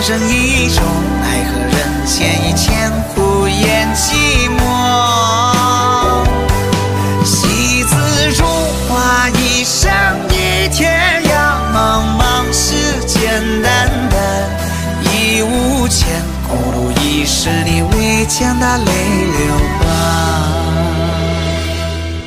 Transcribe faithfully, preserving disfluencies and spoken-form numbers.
生一种爱和人间一千苦厌寂寞。戏子如花一生一天涯，茫茫世间淡淡已无牵，孤独一世你未见的泪